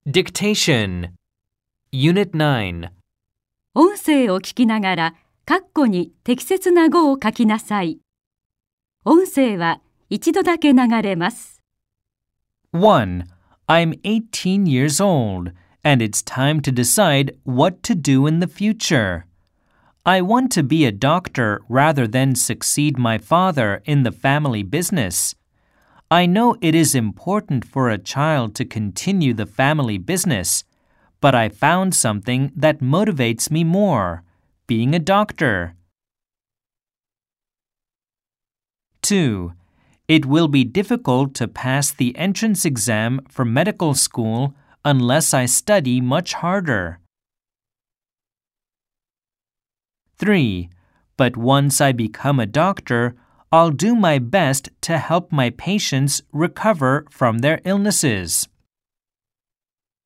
Dictation Unit 9 音声を聞きながら、括弧に適切な語を書きなさい。音声は一度だけ流れます。 1. I'm 18 years old, and it's time to decide what to do in the future. I want to be a doctor rather than succeed my father in the family business. I know it is important for a child to continue the family business, but I found something that motivates me more, being a doctor. 2. It will be difficult to pass the entrance exam for medical school unless I study much harder. 3. But once I become a doctor, I'll do my best to help my patients recover from their illnesses.